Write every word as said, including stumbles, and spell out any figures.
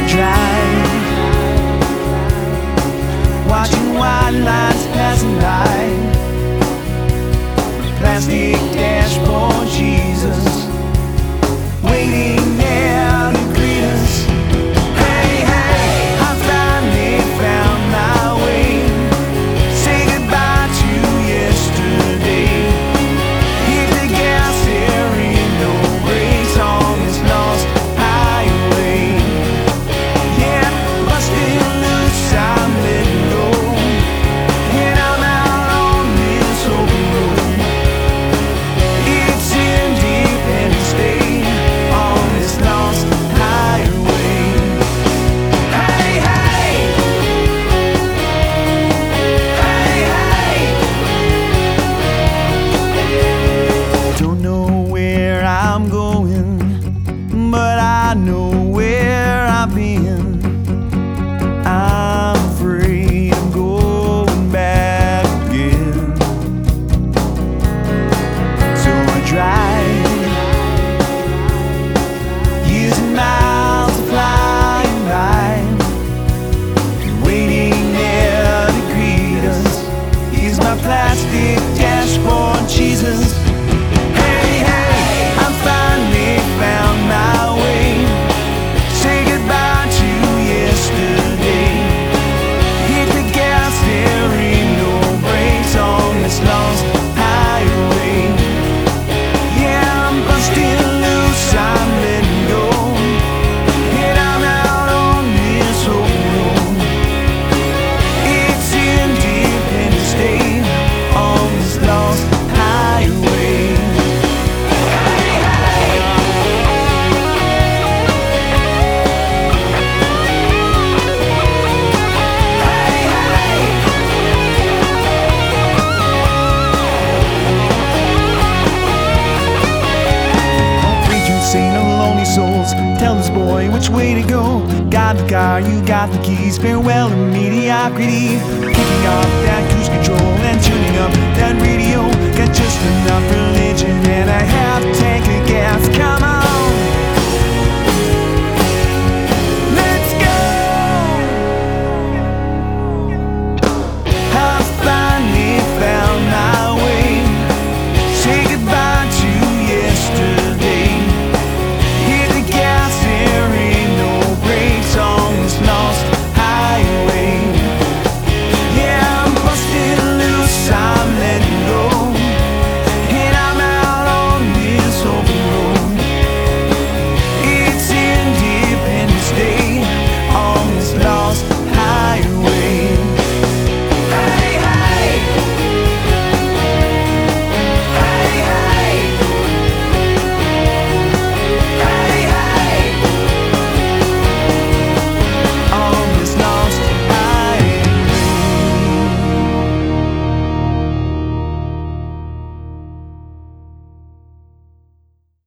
drive, watching white lines passing by, plastic dashboard Jesus waiting there to greet us. Hey, hey, I finally found my way. Say goodbye to yesterday. Hit the gas, there ain't no brakes on this lost highway. Yeah, busted loose, I'm letting go, and I'm out on this open road. It's Independence Day on this lost highway. Hey, hey, hey, hey. Don't know where I'm going, but I know where I've been. I'm afraid I'm going back again. So I drive, using miles to flying by, waiting there to greet us. Here's my plastic dashboard Jesus. Hey, hey, I finally found my way. Say goodbye to yesterday. Hit the gas, there ain't no brakes on this lost highway. Yeah, I'm busting loose, I'm letting go, and I'm out on this open road. It's Independence Day on this lost highway. Hey, hey. Hey, hey. Preaching Saint of lonely souls, tell this boy which way to go. Got the car, you got the keys. Farewell to mediocrity. Kicking off that cruise control and tuning up that radio. Got just enough religion and a half tank of gas. Come on.